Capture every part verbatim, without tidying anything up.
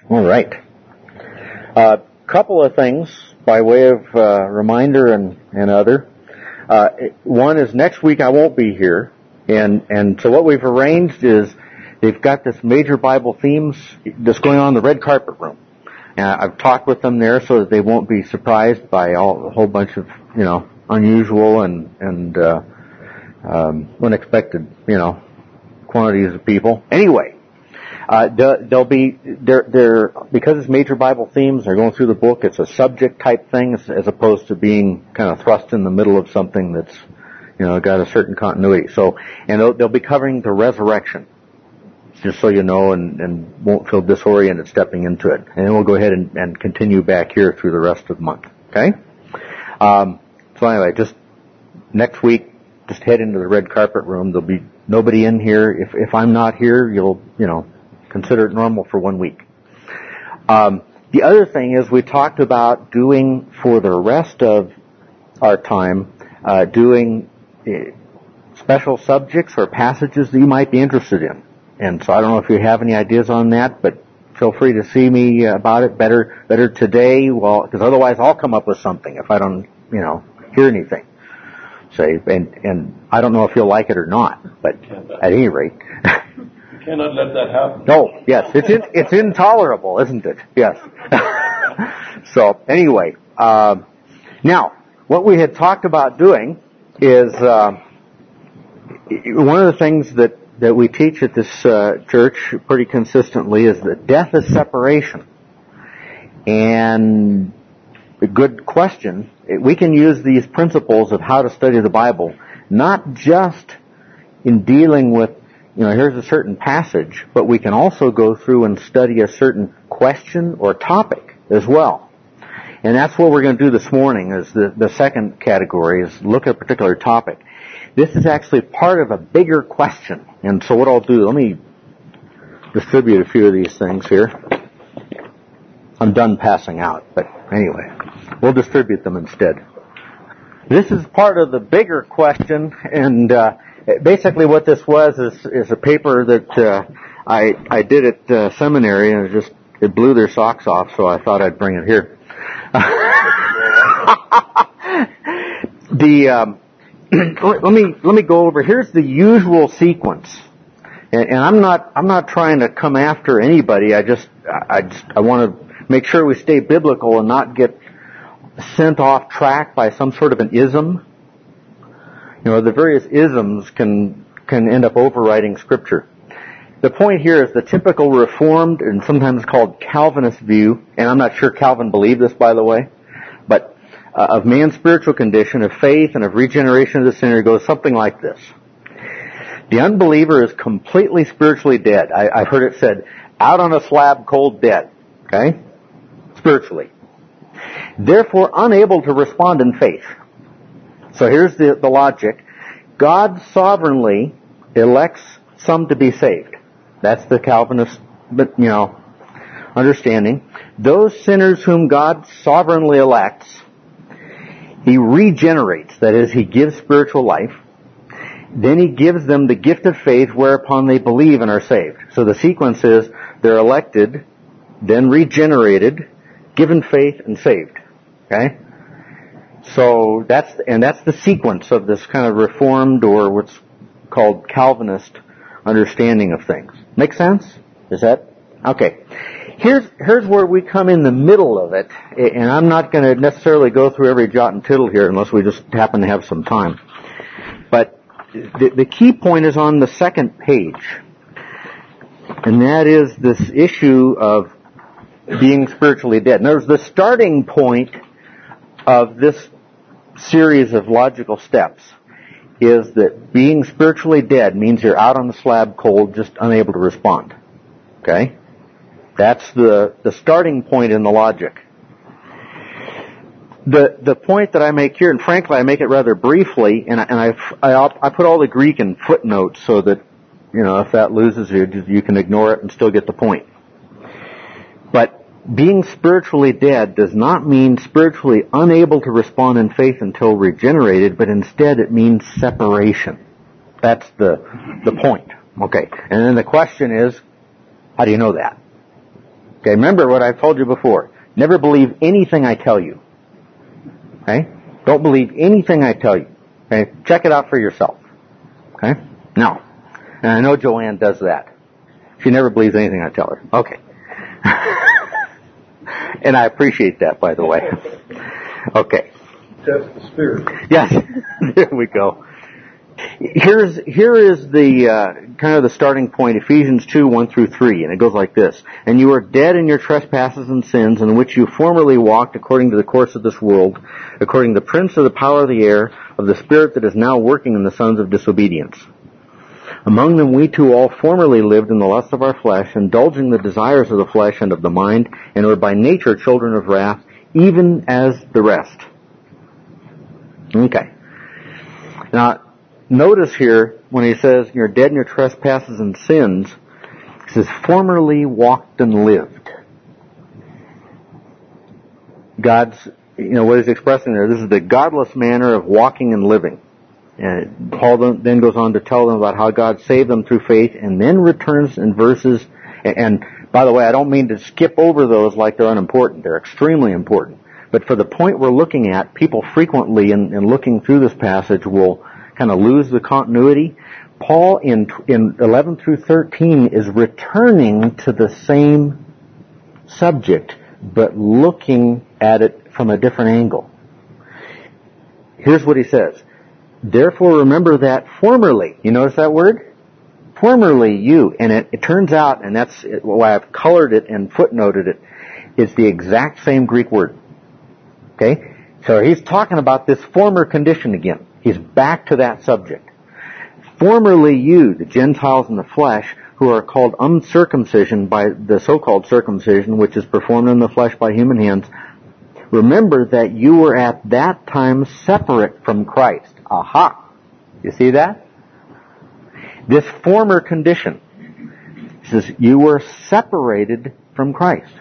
All right. A uh, couple of things by way of uh, reminder and, and other. Uh, one is next week I won't be here, and, and so what we've arranged is they've got this major Bible themes that's going on in the red carpet room. And I've talked with them there so that they won't be surprised by all, a whole bunch of, you know, unusual and, and uh, um, unexpected, you know, quantities of people. Anyway. Uh, they'll be, they're, they're, because it's major Bible themes, they're going through the book, it's a subject type thing as, as opposed to being kind of thrust in the middle of something that's, you know, got a certain continuity. So, and they'll, they'll be covering the resurrection, just so you know, and, and won't feel disoriented stepping into it. And then we'll go ahead and, and continue back here through the rest of the month. Okay? Um, so anyway, just next week, just head into the red carpet room. There'll be nobody in here. If, if I'm not here, you'll, you know, consider it normal for one week. Um, the other thing is we talked about doing for the rest of our time, uh, doing uh, special subjects or passages that you might be interested in. And so I don't know if you have any ideas on that, but feel free to see me about it. Better, better today, well, because otherwise I'll come up with something if I don't, you know, hear anything. Say, and and I don't know if you'll like it or not, but at any rate. Cannot let that happen. No, yes, it's in, it's intolerable, isn't it? Yes. So anyway, um, now what we had talked about doing is uh, one of the things that that we teach at this uh, church pretty consistently is that death is separation. And a good question. We can use these principles of how to study the Bible not just in dealing with, you know, here's a certain passage, but we can also go through and study a certain question or topic as well. And that's what we're going to do this morning, is the, the second category, is look at a particular topic. This is actually part of a bigger question. And so what I'll do, let me distribute a few of these things here. I'm done passing out, but anyway, we'll distribute them instead. This is part of the bigger question, and uh, basically what this was is, is a paper that uh, I I did at uh, seminary, and it just it blew their socks off, so I thought I'd bring it here. the um, let me let me go over. Here's the usual sequence, and, and I'm not I'm not trying to come after anybody. I just I just I want to make sure we stay biblical and not get sent off track by some sort of an ism. You know, the various isms can can end up overriding Scripture. The point here is the typical Reformed and sometimes called Calvinist view, and I'm not sure Calvin believed this, by the way, but uh, of man's spiritual condition, of faith, and of regeneration of the sinner goes something like this. The unbeliever is completely spiritually dead. I, I've heard it said, out on a slab, cold dead. Okay? Spiritually. Therefore unable to respond in faith. So here's the, the logic. God sovereignly elects some to be saved. That's the Calvinist, but you know, understanding. Those sinners whom God sovereignly elects, He regenerates. That is, He gives spiritual life. Then He gives them the gift of faith whereupon they believe and are saved. So the sequence is, they're elected, then regenerated, given faith, and saved. Okay? So that's, and that's the sequence of this kind of Reformed, or what's called Calvinist, understanding of things. Make sense? Is that? Okay. Here's, here's where we come in the middle of it, and I'm not going to necessarily go through every jot and tittle here unless we just happen to have some time. But the, the key point is on the second page, and that is this issue of being spiritually dead. In other words, the starting point of this series of logical steps is that being spiritually dead means you're out on the slab cold, just unable to respond. Okay? That's the, the starting point in the logic. The the point that I make here, and frankly I make it rather briefly, and I, and I, I, I put all the Greek in footnotes so that, you know, if that loses you, you can ignore it and still get the point. But being spiritually dead does not mean spiritually unable to respond in faith until regenerated, but instead it means separation. That's the the point. Okay. And then the question is, how do you know that? Okay, remember what I've told you before. Never believe anything I tell you. Okay? Don't believe anything I tell you. Okay? Check it out for yourself. Okay? No. And I know Joanne does that. She never believes anything I tell her. Okay. And I appreciate that, by the way. Okay. Test the spirit. Yes. There we go. Here's, here is the, uh, kind of the starting point, Ephesians two, one through three, and it goes like this. And you are dead in your trespasses and sins, in which you formerly walked according to the course of this world, according to the prince of the power of the air, of the spirit that is now working in the sons of disobedience. Among them we too all formerly lived in the lusts of our flesh, indulging the desires of the flesh and of the mind, and were by nature children of wrath, even as the rest. Okay. Now, notice here, when he says, you're dead in your trespasses and sins, he says, formerly walked and lived. God's, you know, what he's expressing there, this is the godless manner of walking and living. And Paul then goes on to tell them about how God saved them through faith, and then returns in verses, and, and by the way, I don't mean to skip over those like they're unimportant. They're extremely important. But for the point we're looking at, people frequently, in, in looking through this passage, will kind of lose the continuity. Paul in in eleven through thirteen is returning to the same subject, but looking at it from a different angle. Here's what he says. Therefore remember that formerly, you notice that word? Formerly you, and it, it turns out, and that's why I've colored it and footnoted it, it's the exact same Greek word. Okay? So he's talking about this former condition again. He's back to that subject. Formerly you, the Gentiles in the flesh, who are called uncircumcision by the so-called circumcision, which is performed in the flesh by human hands, remember that you were at that time separate from Christ. Aha! You see that? This former condition says you were separated from Christ.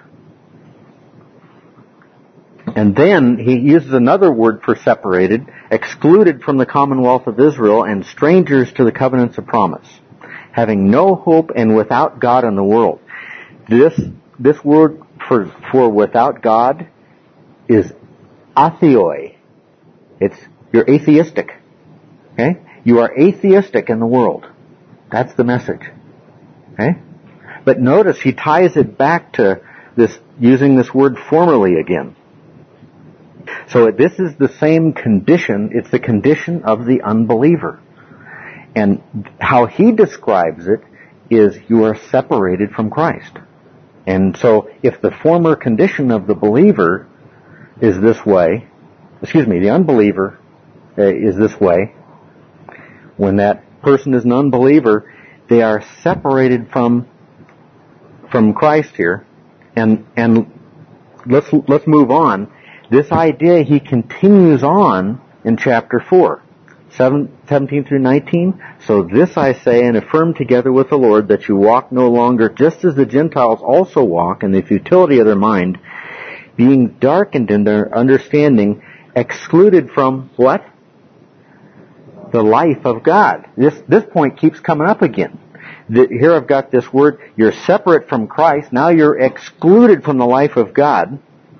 And then he uses another word for separated, excluded from the commonwealth of Israel and strangers to the covenants of promise, having no hope and without God in the world. This, this word for, for without God is atheoi. It's, you're atheistic. Okay? You are atheistic in the world. That's the message. Okay? But notice he ties it back to this, using this word formerly again. So this is the same condition. It's the condition of the unbeliever. And how he describes it is you are separated from Christ. And so if the former condition of the believer is this way, excuse me, the unbeliever uh, is this way, when that person is an unbeliever, they are separated from from Christ here. And and let's let's move on. This idea he continues on in chapter four, seventeen through nineteen. So this I say and affirm together with the Lord, that you walk no longer just as the Gentiles also walk in the futility of their mind, being darkened in their understanding, excluded from what? The life of God. This this point keeps coming up again. The, here I've got this word, you're separate from Christ, now you're excluded from the life of God.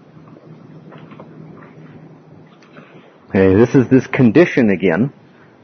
Okay, this is this condition again.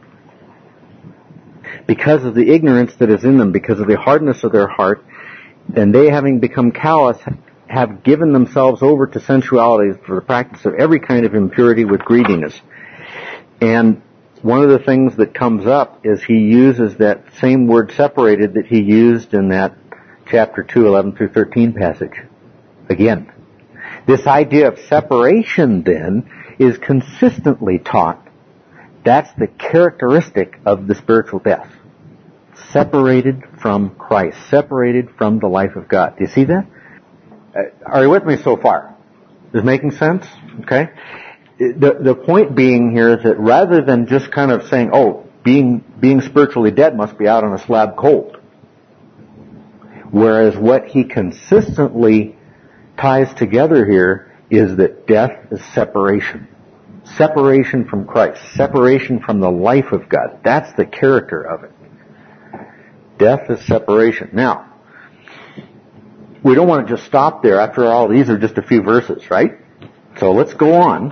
Because of the ignorance that is in them, because of the hardness of their heart, and they having become callous, have given themselves over to sensuality for the practice of every kind of impurity with greediness. And one of the things that comes up is he uses that same word separated that he used in that chapter two, eleven through thirteen passage. Again. This idea of separation then is consistently taught. That's the characteristic of the spiritual death. Separated from Christ. Separated from the life of God. Do you see that? Uh, are you with me so far? Is it making sense? Okay. The, the point being here is that rather than just kind of saying, oh, being, being spiritually dead must be out on a slab cold. Whereas what he consistently ties together here is that death is separation. Separation from Christ. Separation from the life of God. That's the character of it. Death is separation. Now, we don't want to just stop there. After all, these are just a few verses, right? So let's go on.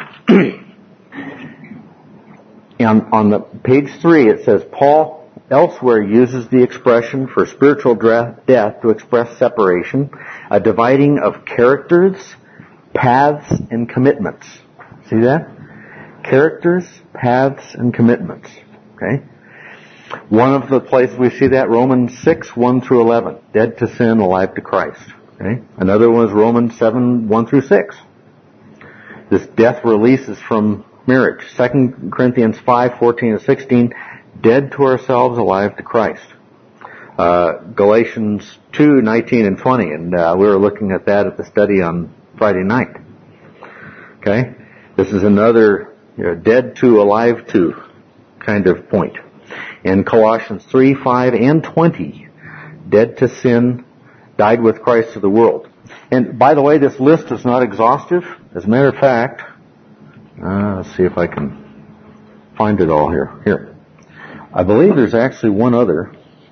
And on the page three, it says, Paul elsewhere uses the expression for spiritual death to express separation, a dividing of characters, paths, and commitments. See that? Characters, paths, and commitments. Okay? One of the places we see that, Romans six, one through eleven. Dead to sin, alive to Christ. Okay? Another one is Romans seven, one through six. This death releases from marriage. Second Corinthians five, fourteen and sixteen. Dead to ourselves, alive to Christ. Uh, Galatians two, nineteen and twenty. And uh, we were looking at that at the study on Friday night. Okay? This is another, you know, dead to, alive to kind of point. In Colossians three, five, and twenty, dead to sin, died with Christ to the world. And by the way, this list is not exhaustive. As a matter of fact, uh, let's see if I can find it all here. Here. I believe there's actually one other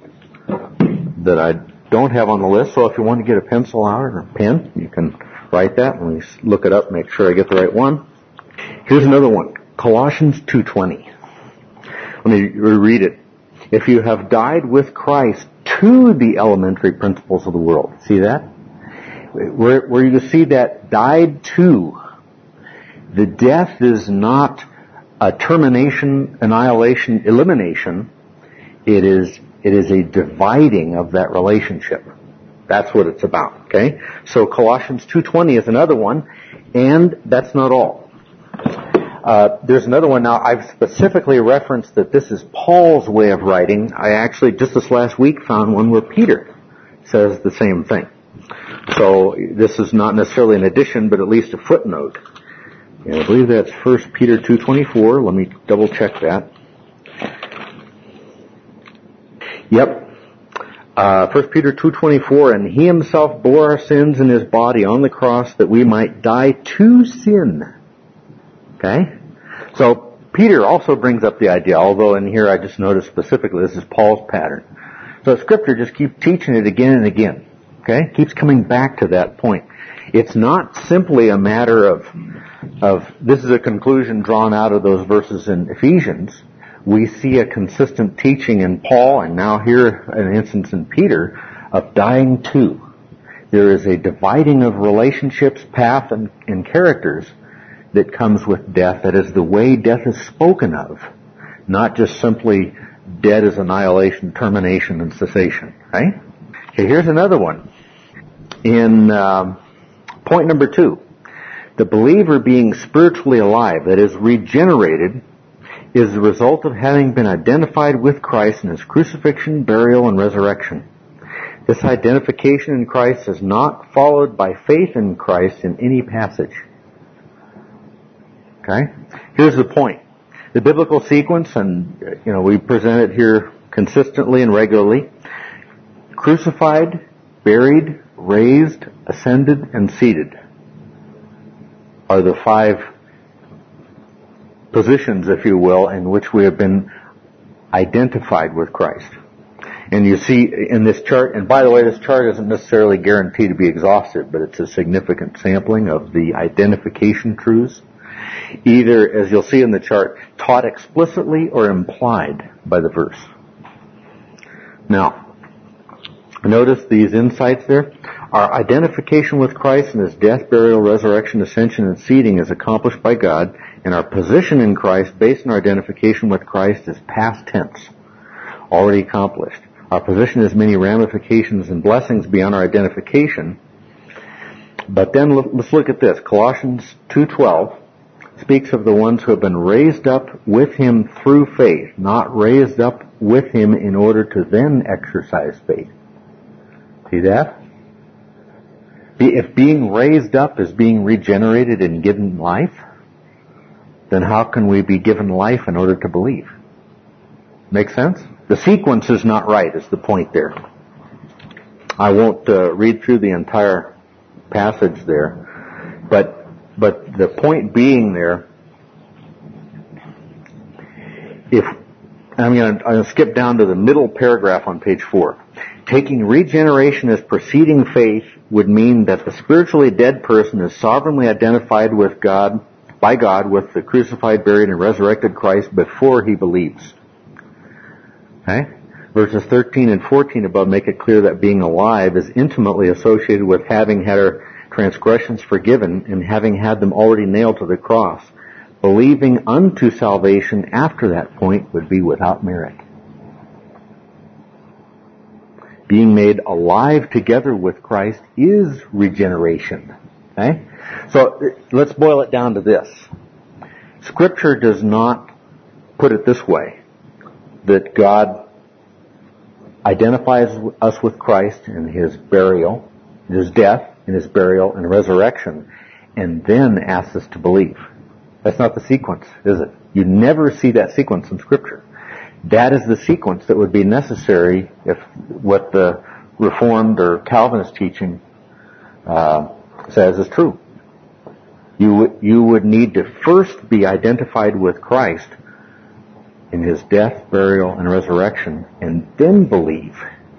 that I don't have on the list, so if you want to get a pencil out or a pen, you can write that. Let me look it up, make sure I get the right one. Here's another one, Colossians two twenty. Let me reread it. If you have died with Christ to the elementary principles of the world. See that? Where, where you see that died to. The death is not a termination, annihilation, elimination. It is, it is a dividing of that relationship. That's what it's about, okay? So Colossians two twenty is another one, and that's not all. Uh, there's another one now. I've specifically referenced that this is Paul's way of writing. I actually, just this last week, found one where Peter says the same thing. So this is not necessarily an addition, but at least a footnote. And I believe that's First Peter two twenty-four. Let me double check that. Yep. Uh, First Peter two twenty-four, and he himself bore our sins in his body on the cross that we might die to sin. Okay? So, Peter also brings up the idea, although in here I just noticed specifically this is Paul's pattern. So Scripture just keeps teaching it again and again. Okay? Keeps coming back to that point. It's not simply a matter of, of, this is a conclusion drawn out of those verses in Ephesians. We see a consistent teaching in Paul, and now here an instance in Peter, of dying to. There is a dividing of relationships, path, and, and characters that comes with death. That is the way death is spoken of, not just simply dead as annihilation, termination, and cessation. Right? Okay, here's another one. In um, point number two, the believer being spiritually alive, that is regenerated, is the result of having been identified with Christ in his crucifixion, burial, and resurrection. This identification in Christ is not followed by faith in Christ in any passage. Okay? Here's the point. The biblical sequence, and you know, we present it here consistently and regularly. Crucified, buried, raised, ascended, and seated are the five positions, if you will, in which we have been identified with Christ. And you see in this chart, and by the way, this chart isn't necessarily guaranteed to be exhaustive, but it's a significant sampling of the identification truths, either, as you'll see in the chart, taught explicitly or implied by the verse. Now, notice these insights there. Our identification with Christ in his death, burial, resurrection, ascension, and seating is accomplished by God, and our position in Christ, based on our identification with Christ, is past tense, already accomplished. Our position has many ramifications and blessings beyond our identification. But then let's look at this. Colossians two twelve speaks of the ones who have been raised up with him through faith, not raised up with him in order to then exercise faith. See that? If being raised up is being regenerated and given life, then how can we be given life in order to believe? Make sense? The sequence is not right, is the point there. I won't uh, read through the entire passage there, but but the point being there, if I'm going to skip down to the middle paragraph on page four. Taking regeneration as preceding faith would mean that the spiritually dead person is sovereignly identified with God, by God, with the crucified, buried, and resurrected Christ before he believes. Okay? Verses thirteen and fourteen above make it clear that being alive is intimately associated with having had our transgressions forgiven and having had them already nailed to the cross. Believing unto salvation after that point would be without merit. Being made alive together with Christ is regeneration. Okay? So let's boil it down to this. Scripture does not put it this way, that God identifies us with Christ in his burial, in his death, in his burial and resurrection, and then asks us to believe. That's not the sequence, is it? You never see that sequence in Scripture. That is the sequence that would be necessary if what the Reformed or Calvinist teaching uh, says is true. You would, you would need to first be identified with Christ in his death, burial, and resurrection, and then believe,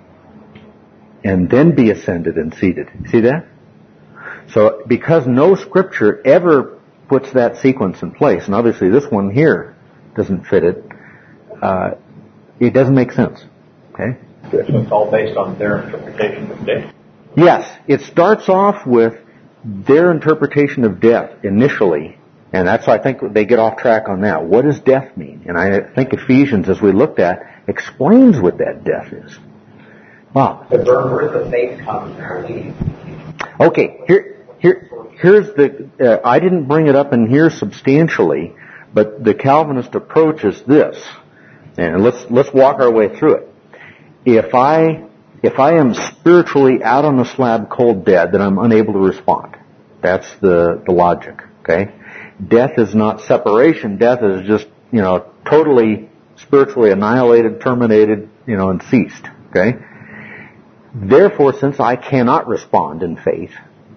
and then be ascended and seated. See that? So, because no Scripture ever puts that sequence in place, and obviously this one here doesn't fit it, uh, it doesn't make sense. Okay? So it's all based on their interpretation of death? Yes. It starts off with their interpretation of death initially, and that's why I think they get off track on that. What does death mean? And I think Ephesians, as we looked at, explains what that death is. Wow. The where does the faith come from? Believe. Okay, here, here, here's the, uh, I didn't bring it up in here substantially, but the Calvinist approach is this. And let's, let's walk our way through it. If I, if I am spiritually out on the slab cold dead, then I'm unable to respond. That's the, the logic, okay? Death is not separation. Death is just, you know, totally spiritually annihilated, terminated, you know, and ceased, okay? Therefore, since I cannot respond in faith,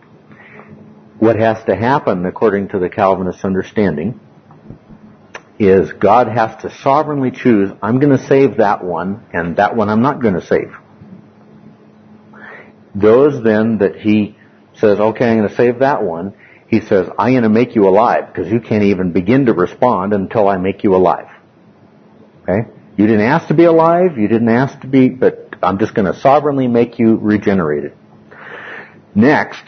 what has to happen, according to the Calvinist understanding, is God has to sovereignly choose, I'm going to save that one, and that one I'm not going to save. Those then that he says, okay, I'm going to save that one, he says, I'm going to make you alive, because you can't even begin to respond until I make you alive. Okay? You didn't ask to be alive, you didn't ask to be, but I'm just going to sovereignly make you regenerated. Next,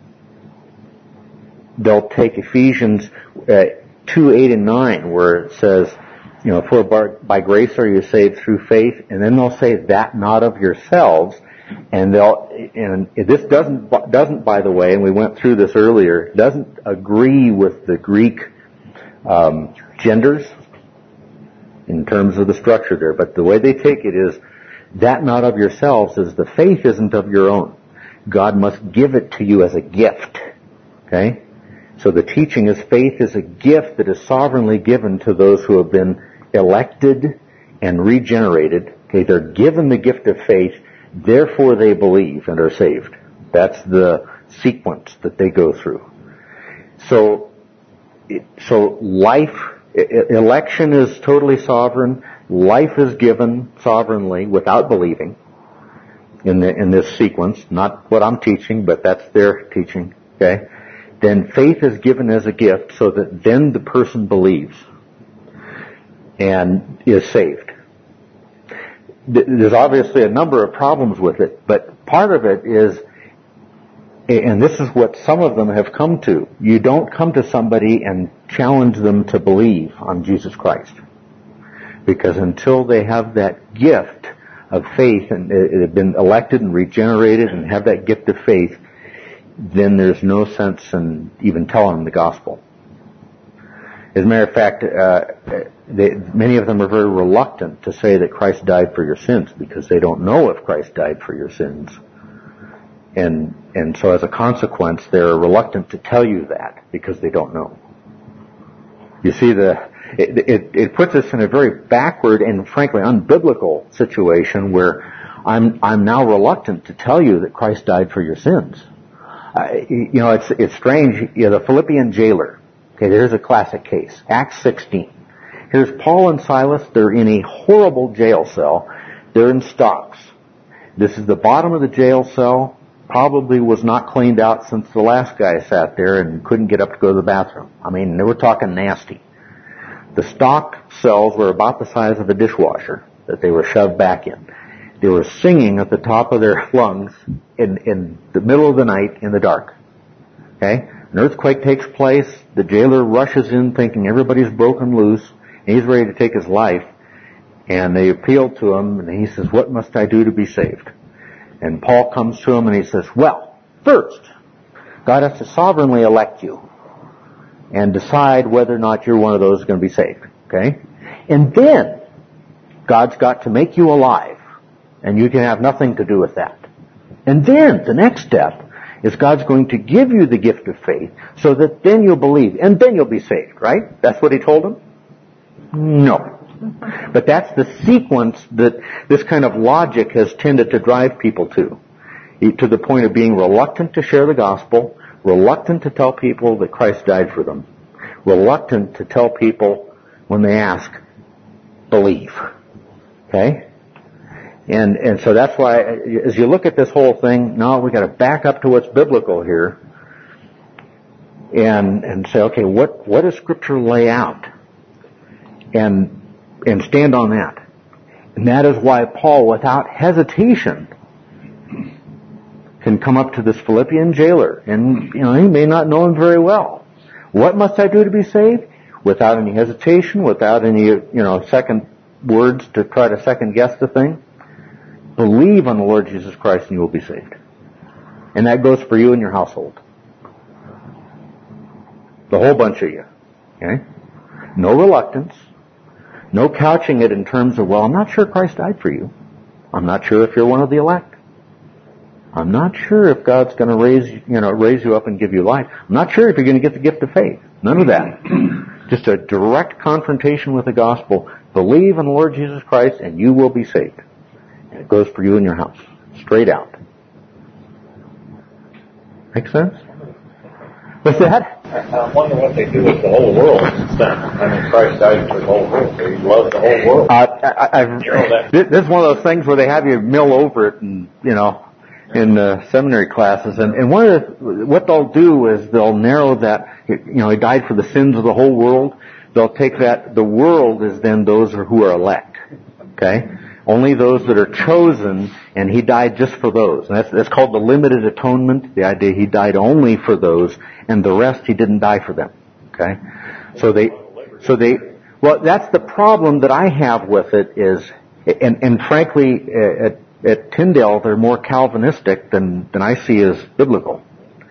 they'll take Ephesians uh, two, eight, and nine, where it says, you know, for by, by grace are you saved through faith, and then they'll say that not of yourselves, and they'll, and this doesn't, doesn't, by the way, and we went through this earlier, doesn't agree with the Greek um, genders in terms of the structure there, but the way they take it is, that not of yourselves is the faith isn't of your own. God must give it to you as a gift. Okay? So the teaching is faith is a gift that is sovereignly given to those who have been elected and regenerated. Okay, they're given the gift of faith, therefore they believe and are saved. That's the sequence that they go through. So, so life, election is totally sovereign. Life is given sovereignly without believing in the, in this sequence. Not what I'm teaching, but that's their teaching. Okay? Then faith is given as a gift so that then the person believes and is saved. There's obviously a number of problems with it, but part of it is, and this is what some of them have come to, you don't come to somebody and challenge them to believe on Jesus Christ. Because until they have that gift of faith and it have been elected and regenerated and have that gift of faith, then there's no sense in even telling them the gospel. As a matter of fact, uh, they, many of them are very reluctant to say that Christ died for your sins because they don't know if Christ died for your sins. And, and so as a consequence, they're reluctant to tell you that because they don't know. You see, the, it, it, it puts us in a very backward and frankly unbiblical situation where I'm, I'm now reluctant to tell you that Christ died for your sins. Uh, you know, it's, it's strange. You know, the Philippian jailer. Okay, there's a classic case. Acts sixteen. Here's Paul and Silas. They're in a horrible jail cell. They're in stocks. This is the bottom of the jail cell. Probably was not cleaned out since the last guy sat there and couldn't get up to go to the bathroom. I mean, they were talking nasty. The stock cells were about the size of a dishwasher that they were shoved back in. They were singing at the top of their lungs in, in the middle of the night in the dark. Okay? An earthquake takes place. The jailer rushes in thinking everybody's broken loose. And he's ready to take his life. And they appeal to him, and he says, what must I do to be saved? And Paul comes to him and he says, well, first, God has to sovereignly elect you and decide whether or not you're one of those who's going to be saved. Okay? And then, God's got to make you alive, and you can have nothing to do with that. And then, the next step is God's going to give you the gift of faith so that then you'll believe, and then you'll be saved, right? That's what he told him? No. But that's the sequence that this kind of logic has tended to drive people to. To the point of being reluctant to share the gospel, reluctant to tell people that Christ died for them, reluctant to tell people when they ask, believe. Okay? And and so that's why, as you look at this whole thing, no, we got to back up to what's biblical here, and and say, okay, what what does Scripture lay out? And and stand on that. And that is why Paul, without hesitation, can come up to this Philippian jailer. And, you know, he may not know him very well. What must I do to be saved? Without any hesitation, without any, you know, second words to try to second guess the thing. Believe on the Lord Jesus Christ and you will be saved. And that goes for you and your household. The whole bunch of you. Okay? No reluctance. No couching it in terms of, well, I'm not sure Christ died for you. I'm not sure if you're one of the elect. I'm not sure if God's going to raise, you know, raise you up and give you life. I'm not sure if you're going to get the gift of faith. None of that. Just a direct confrontation with the gospel. Believe in the Lord Jesus Christ and you will be saved. And it goes for you and your house. Straight out. Make sense? What's that? I wonder what they do with the whole world since then. I mean, Christ died for the whole world. He loved the whole world. Uh, I, I've, you know, that. This is one of those things where they have you mill over it, and you know, in uh, seminary classes. And, and one of the, what they'll do is they'll narrow that. You know, he died for the sins of the whole world. They'll take that. The world is then those who are elect. Okay. Only those that are chosen, and he died just for those. And that's, that's called the limited atonement, the idea he died only for those, and the rest he didn't die for them. Okay? So they, so they, well, that's the problem that I have with it is, and, and frankly, at, at Tyndale, they're more Calvinistic than, than I see as biblical.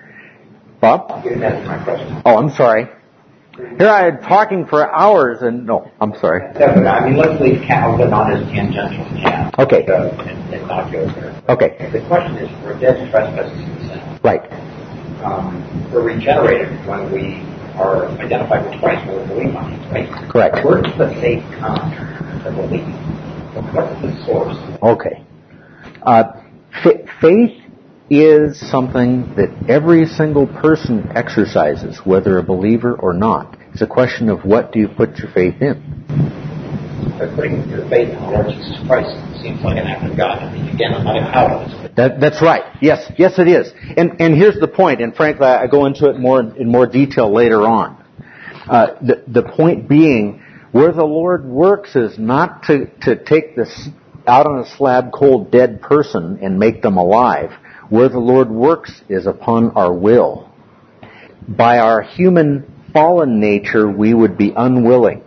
Bob? You didn't answer my question. Oh, I'm sorry. Here I am talking for hours and, no, I'm sorry. Yeah, but I mean, let's leave Calvin on his tangential path. Okay. Uh, and, and not go there. Okay. The question is, we're dead to trespasses and sin. Right. Um, we're regenerated when we are identified with Christ, when we believe on Him, right? Correct. Where does the faith come to believe? What's the source? Okay. Uh, f- faith is something that every single person exercises, whether a believer or not. It's a question of what do you put your faith in. But putting your faith in the Lord Jesus Christ seems like an act of God. I mean, again, I'm not in power. That, that's right. Yes, yes, it is. And and here's the point. And frankly, I go into it more in more detail later on. Uh, the the point being, where the Lord works is not to to take this out on a slab cold dead person and make them alive. Where the Lord works is upon our will. By our human fallen nature, we would be unwilling.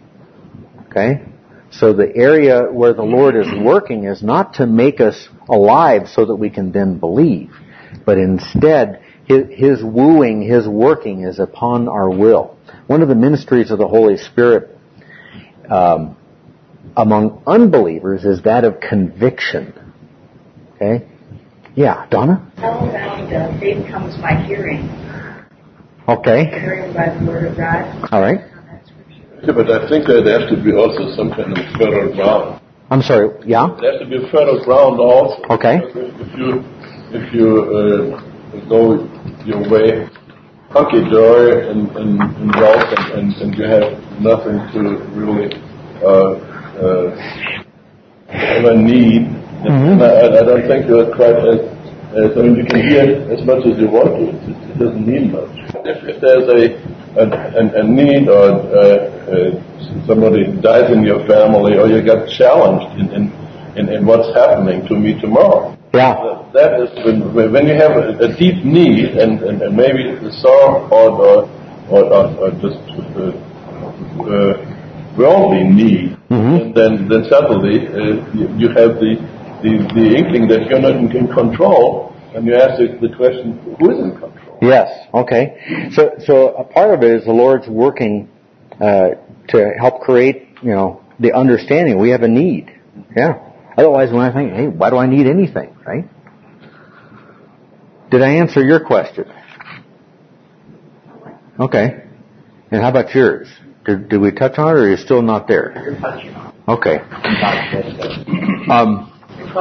Okay? So the area where the Lord is working is not to make us alive so that we can then believe, but instead, His, his wooing, His working is upon our will. One of the ministries of the Holy Spirit um, among unbelievers is that of conviction. Okay? Yeah, Donna? How about uh, faith comes by hearing? Okay. Hearing by the Word of God. All right. Yeah, but I think that there has to be also some kind of fertile ground. I'm sorry, yeah? There has to be a fertile ground also. Okay. If you, if you uh, go your way hunky-dory and, and, and walk and, and, and you have nothing to really uh, uh, ever need, And I, I don't think you're quite as, as, I mean, you can hear as much as you want to. It, it doesn't mean much. If, if there's a, a, a, a need or uh, uh, somebody dies in your family or you get challenged in, in, in, in what's happening to me tomorrow. Yeah. That, that is when, when you have a, a deep need and, and, and maybe the sorrow or, or, or, or just uh, uh, worldly need, mm-hmm. and then, then suddenly uh, you, you have the The, the inkling that you're not in control, and you ask the, the question, who is in control? Yes, okay. So so a part of it is the Lord's working uh, to help create, you know, the understanding. We have a need. Yeah. Otherwise, when I think, hey, why do I need anything, right? Did I answer your question? Okay. And how about yours? Did, did we touch on it, or are you still not there? You're touching on it. Okay. Um...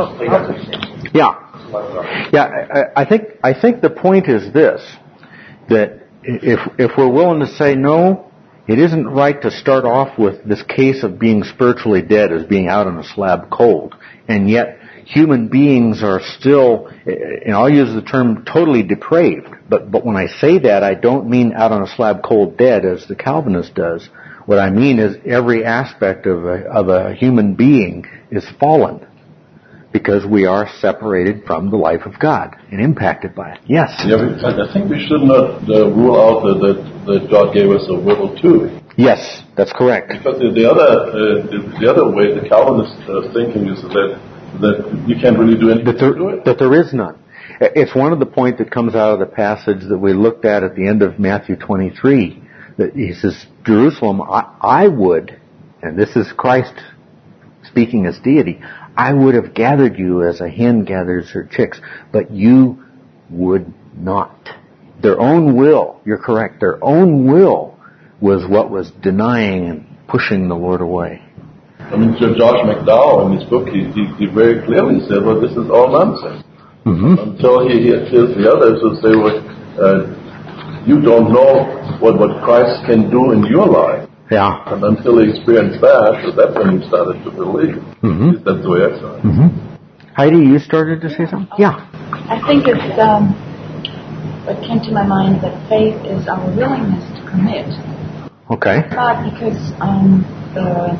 Yeah, yeah. I, I think I think the point is this: that if if we're willing to say no, it isn't right to start off with this case of being spiritually dead as being out on a slab cold, and yet human beings are still, and I'll use the term totally depraved. But but when I say that, I don't mean out on a slab cold dead as the Calvinist does. What I mean is every aspect of a, of a human being is fallen. Because we are separated from the life of God and impacted by it. Yes? Yeah, I think we should not uh, rule out that, that, that God gave us a will too. Yes, that's correct. Because the, the other uh, the, the other way, the Calvinist uh, thinking is that that you can't really do anything that there, to do it. That there is none. It's one of the points that comes out of the passage that we looked at at the end of Matthew twenty-three. That he says, Jerusalem, I, I would, and this is Christ speaking as deity, I would have gathered you as a hen gathers her chicks, but you would not. Their own will, you're correct, their own will was what was denying and pushing the Lord away. I mean, Josh McDowell in his book, he, he, he very clearly said, well, this is all nonsense. Mm-hmm. Until he hears the others who say, well, uh, you don't know what, what Christ can do in your life. Yeah. And until he experienced that, so that's when he started to believe. Mm-hmm. That's the way I saw it. Mm-hmm. Heidi, you started to say something? Yeah. I think it's, um, what came to my mind that faith is our willingness to commit. Okay. God, because um, the,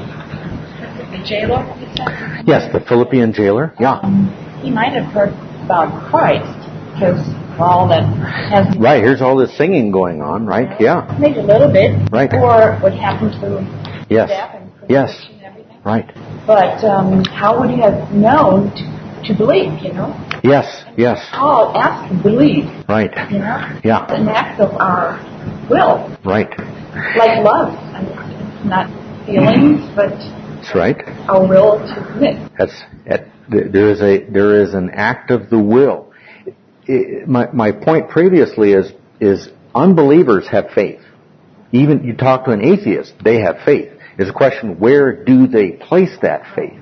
The jailer, you said? Yes, the Philippian jailer. Yeah. Um, he might have heard about Christ, because all that has... Right, here's all this singing going on, right? Yeah. Maybe a little bit. Right. Or what happened to yes. death and yes. and everything. Right. But um, how would he have known to, to believe, you know? Yes, yes. Paul asked to believe. Right. You know? Yeah. It's an act of our will. Right. Like love. I mean, it's not feelings, but that's right. Our will to commit. That's that, there is a there is an act of the will. It, my my point previously is is unbelievers have faith. Even you talk to an atheist, they have faith. It's a question, where do they place that faith?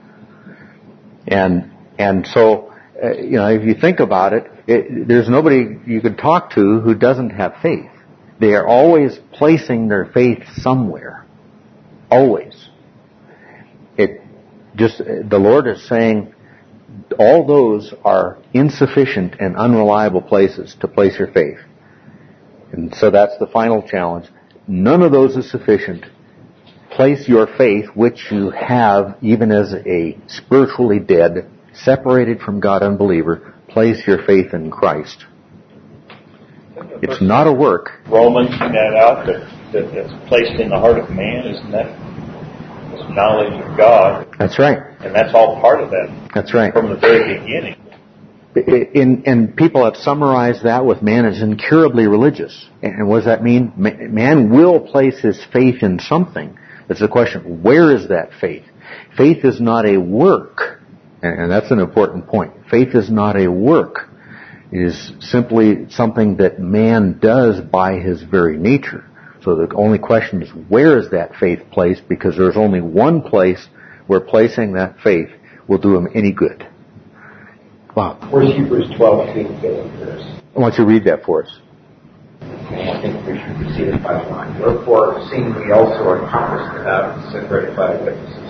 And and so uh, you know, if you think about it, it, there's nobody you could talk to who doesn't have faith. They are always placing their faith somewhere. Always. It just, the Lord is saying, all those are insufficient and unreliable places to place your faith. And so that's the final challenge. None of those is sufficient. Place your faith, which you have even as a spiritually dead, separated from God unbeliever, place your faith in Christ. It's not a work. Romans that out that, that that's placed in the heart of man, isn't that this knowledge of God? That's right. And that's all part of that. That's right. From the very beginning. In, and people have summarized that with man is incurably religious. And what does that mean? Man will place his faith in something. It's the question, where is that faith? Faith is not a work. And that's an important point. Faith is not a work. It is simply something that man does by his very nature. So the only question is, where is that faith placed? Because there's only one place where placing that faith will do him any good. Wow. Where's Hebrews twelve two going for us? I want you to read that for us. And I think we should proceed it by line. Wherefore, seeing we also are compassed about and separated by the witnesses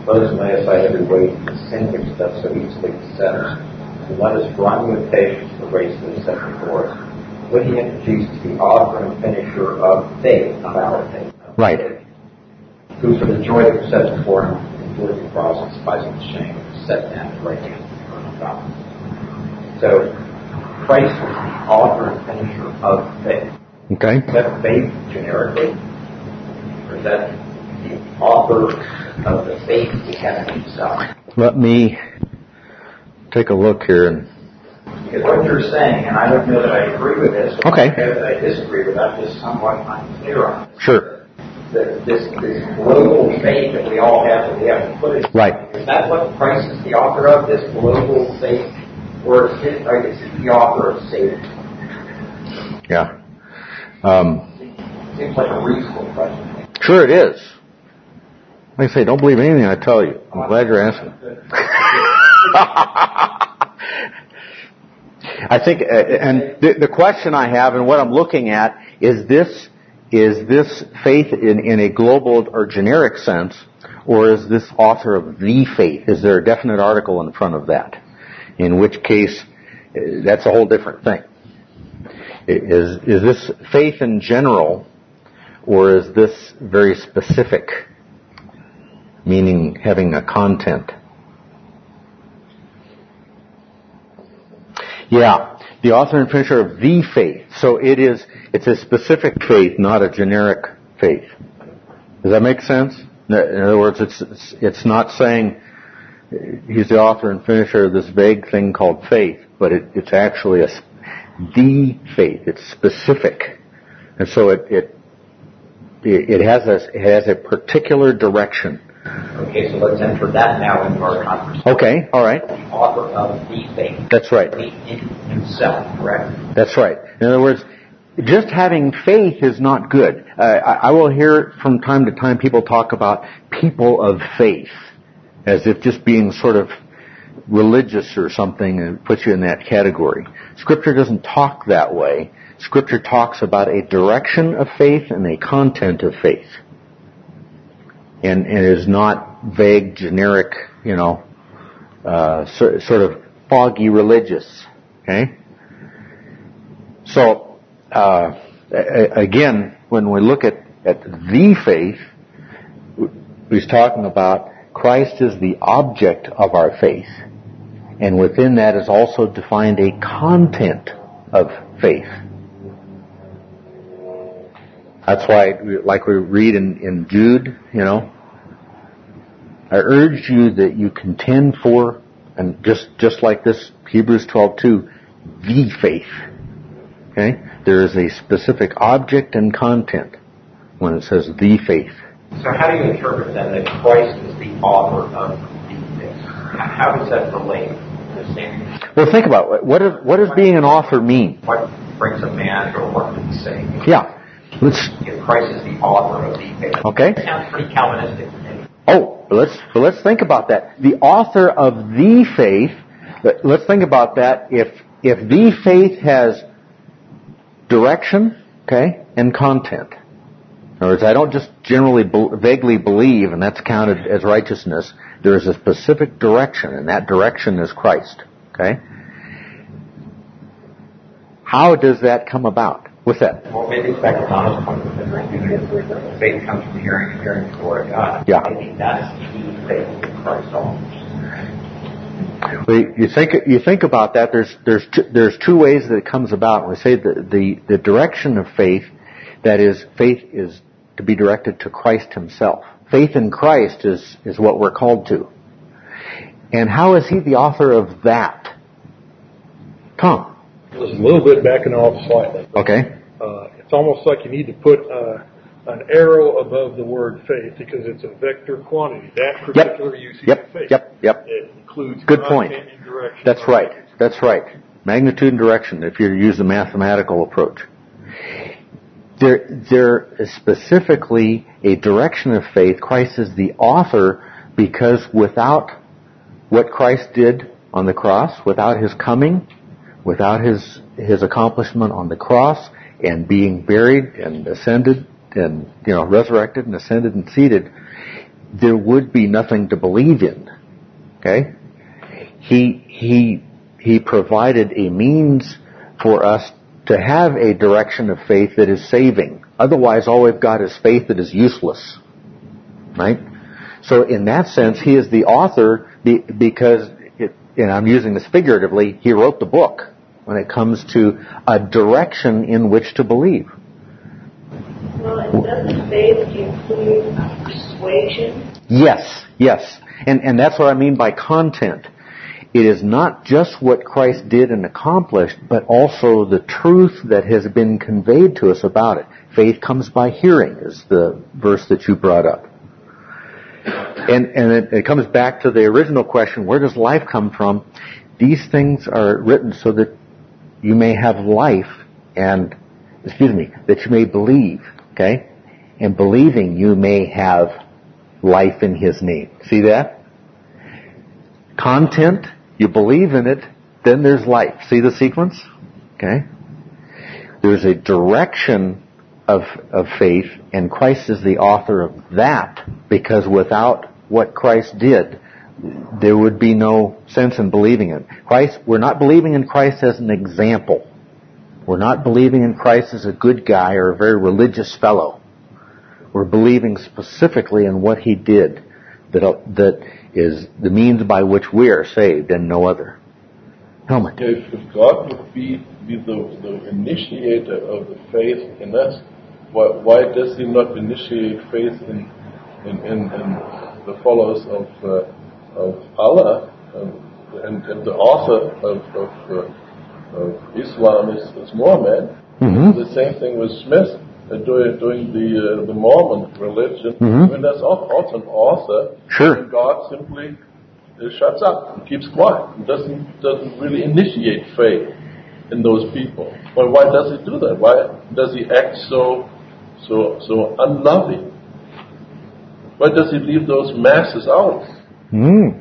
Let us lay aside every weight and sin which does so easily beset us. And let us run with patience the race that is set before us. Looking at Jesus, the author and finisher of faith, not our faith. Right. Who for the joy that was set before him endured the cross and despising the shame, set down at the right hand of God. So, Christ is the author and finisher of faith. Okay. Is that faith generically? Or is that the author of the faith we have in himself? Let me take a look here. And Because what you're saying, and I don't know that I agree with this, or okay. that I disagree with, I'm just somewhat unclear on this. Sure. That this, this global faith that we all have, that we have to put it. Right. Is that what Christ is the author of, this global faith? Or is it, or is it the author of Satan? Yeah. Um, Seems like a reasonable question. sure it is. Like I say, don't believe anything I tell you. I'm glad you're asking. I think, uh, and the, the question I have and what I'm looking at is this, is this faith in, in a global or generic sense, or is this author of the faith? Is there a definite article in front of that? In which case, that's a whole different thing. Is, is this faith in general, or is this very specific, meaning having a content? Yeah, the author and finisher of the faith. So it is, it's a specific faith, not a generic faith. Does that make sense? In other words, it's, it's, it's not saying he's the author and finisher of this vague thing called faith, but it, it's actually a, the faith. It's specific. And so it, it, it has a, it has a particular direction. Okay, so let's enter that now into our conversation. Okay, all right. The author of the faith. That's right. In himself, correct? That's right. In other words, just having faith is not good. Uh, I, I will hear from time to time people talk about people of faith, as if just being sort of religious or something and puts you in that category. Scripture doesn't talk that way. Scripture talks about a direction of faith and a content of faith. And, and is not vague, generic, you know, uh, so, sort of foggy religious. Okay? So, uh, again, when we look at, at the faith, he's talking about Christ is the object of our faith. And within that is also defined a content of faith. That's why, like we read in, in Jude, you know, I urge you that you contend for, and just, just like this, Hebrews twelve two, the faith. Okay? There is a specific object and content when it says the faith. So how do you interpret then that Christ is the author of the faith? How does that relate to the same? Well, think about it. What, is, what does being an author mean? What brings a man to what did he say? Yeah. Let's, If Christ is the author of the faith. Okay. It sounds pretty Calvinistic to me. Oh, but let's, but let's think about that. The author of the faith, let's think about that. If, if the faith has direction, okay, and content. In other words, I don't just generally be, vaguely believe, and that's counted as righteousness. There is a specific direction, and that direction is Christ. Okay? How does that come about? What's that? Well, maybe it's back to Donna's point that faith comes from hearing and hearing the word of God. Yeah. I think that's the faith in Christ alone. Well, you think you think about that. There's there's two, there's two ways that it comes about. We say the, the the direction of faith, that is, faith is to be directed to Christ Himself. Faith in Christ is is what we're called to. And how is He the author of that? Tom. It was a little bit backing off slightly. Okay. Uh, it's almost like you need to put uh, an arrow above the word faith because it's a vector quantity. That particular Yep. usage Yep. of faith. Yep. Yep. It includes Good content point. and direction. That's right. That's right. Magnitude and direction, if you use the mathematical approach. There, there is specifically a direction of faith. Christ is the author because without what Christ did on the cross, without His coming, without His, His accomplishment on the cross and being buried and ascended and, you know, resurrected and ascended and seated, there would be nothing to believe in. Okay? He, he, he provided a means for us to have a direction of faith that is saving. Otherwise, all we've got is faith that is useless. Right? So in that sense, he is the author because, it, and I'm using this figuratively, he wrote the book when it comes to a direction in which to believe. Well, and doesn't faith include persuasion? Yes, yes. And, and that's what I mean by content. It is not just what Christ did and accomplished, but also the truth that has been conveyed to us about it. Faith comes by hearing, is the verse that you brought up. And, and it, it comes back to the original question, where does life come from? These things are written so that you may have life and, excuse me, that you may believe, okay? And believing you may have life in His name. See that? Content, you believe in it, then there's life. See the sequence? Okay? There's a direction of, of faith, and Christ is the author of that, because without what Christ did, there would be no sense in believing it. Christ, we're not believing in Christ as an example. We're not believing in Christ as a good guy or a very religious fellow. We're believing specifically in what He did, that that is the means by which we are saved and no other. Helmut. If, if God would be, be the, the initiator of the faith in us, why, why does He not initiate faith in in, in, in the followers of uh, of Allah, um, and, and the author of, of, uh, of Islam is, is Muhammad? Mm-hmm. The same thing with Smith. Uh, doing, doing the uh, the Mormon religion, mm-hmm. when there's also an author, sure. and God simply uh, shuts up and keeps quiet and doesn't doesn't really initiate faith in those people. Well, why does He do that? Why does He act so so so unloving? Why does He leave those masses out? Mm.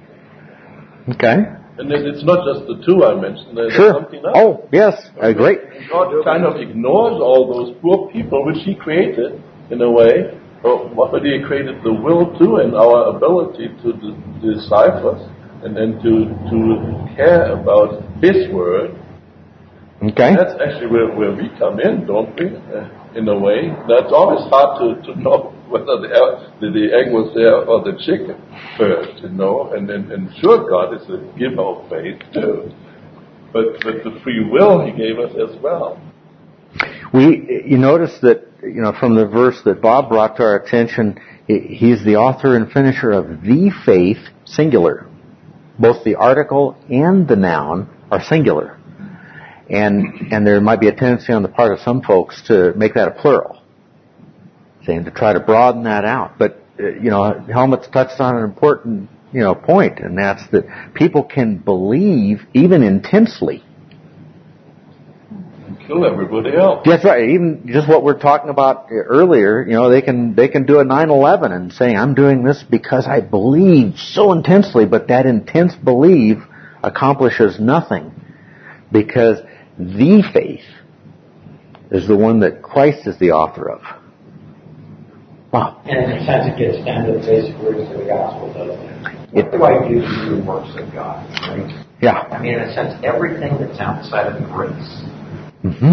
Okay. And then it's not just the two I mentioned. There's sure. something else. Oh, yes. Uh, great. God kind of ignores all those poor people which He created, in a way. But He created the will too, and our ability to de- decipher and then to to care about His word. Okay. That's actually where, where we come in, don't we? Uh, in a way. That's always hard to, to know whether the, the, the egg was there or the chicken first, you know. And, and, and sure, God is a giver of faith too. But, but the free will He gave us as well. We, you notice that, you know, from the verse that Bob brought to our attention, He's the author and finisher of the faith, singular. Both the article and the noun are singular. And, and there might be a tendency on the part of some folks to make that a plural. Saying to try to broaden that out. But, uh, you know, Helmut's touched on an important, you know, point, and that's that people can believe even intensely. And kill everybody else. That's right. Even just what we're talking about earlier, you know, they can, they can do a nine eleven and say, I'm doing this because I believe so intensely, but that intense belief accomplishes nothing. Because the faith is the one that Christ is the author of. Wow. And in a sense, it gets down to the basic roots of the gospel, doesn't it? What do I do to do the works of God? Right? Yeah. I mean, in a sense, everything that's outside of the grace, mm-hmm.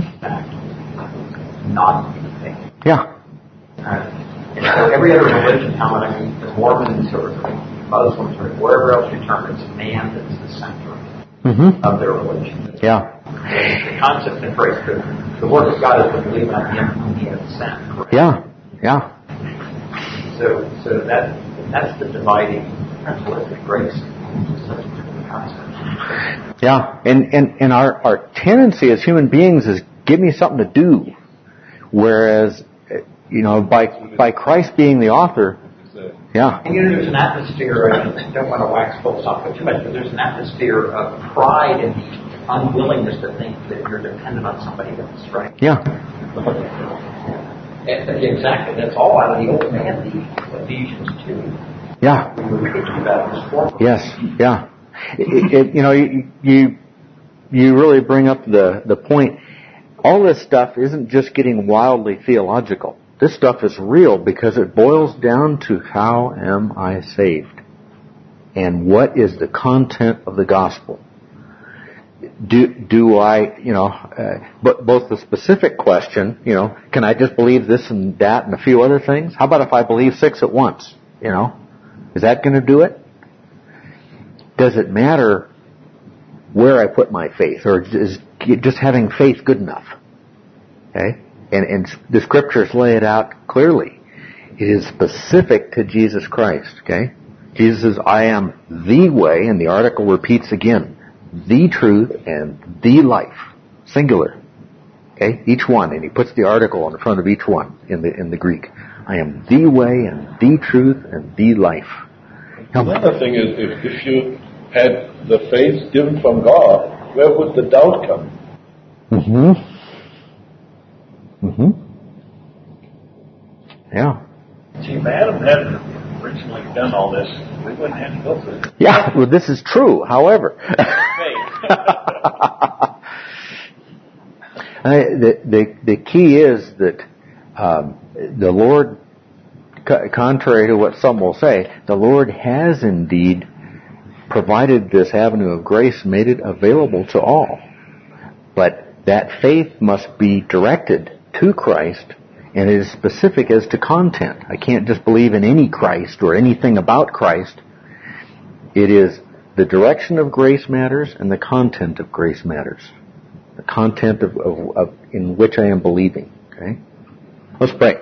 not anything. Yeah. Right? And so every other religion, how I mean, the Mormons or the Muslims or wherever else you turn, it's man that's the center mm-hmm. of their religion. Yeah. And the concept in grace, the, the work of God is to believe on Him whom He has sent. Correct? Yeah. Yeah. So, so that that's the dividing principle of grace. It's such a different concept. Yeah, and and and our our tendency as human beings is give me something to do, whereas you know by by Christ being the author. Yeah. And you know, there's an atmosphere. I don't want to wax philosophical too much, but there's an atmosphere of pride and unwillingness to think that you're dependent on somebody else, right? Yeah. Exactly. That's all out of the old man, the Ephesians two. Yeah. We were reading about this form. Yes. Yeah. It, it, you know, you, you you really bring up the the point. All this stuff isn't just getting wildly theological. This stuff is real because it boils down to how am I saved? And what is the content of the gospel? Do, do I, you know, uh, but both the specific question, you know, can I just believe this and that and a few other things? How about if I believe six at once? You know, is that going to do it? Does it matter where I put my faith, or is just having faith good enough? Okay? And, and the scriptures lay it out clearly. It is specific to Jesus Christ, okay? Jesus says, I am the way, and the article repeats again, the truth and the life. Singular. Okay? Each one, and he puts the article in front of each one in the, in the Greek. I am the way and the truth and the life. Another thing is, if, if you had the faith given from God, where would the doubt come? Mm-hmm. Mm-hmm. Yeah. See, if Adam hadn't originally done all this, we wouldn't have to go through it. Yeah, well, this is true. However, I, the, the the key is that um, the Lord, co- contrary to what some will say, the Lord has indeed provided this avenue of grace, made it available to all. But that faith must be directed to Christ, and it is specific as to content. I can't just believe in any Christ or anything about Christ. It is the direction of grace matters and the content of grace matters. The content of, of, of in which I am believing. Okay? Let's pray.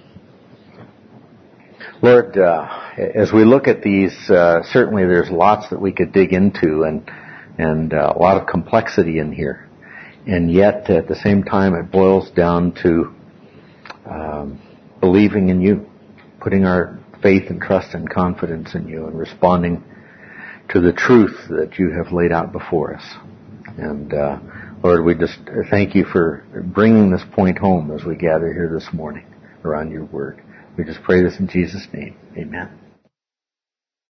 Lord, uh, as we look at these, uh, certainly there's lots that we could dig into, and and uh, a lot of complexity in here. And yet, at the same time, it boils down to um, believing in you, putting our faith and trust and confidence in you, and responding to the truth that you have laid out before us. And uh, Lord, we just thank you for bringing this point home as we gather here this morning around your word. We just pray this in Jesus' name. Amen.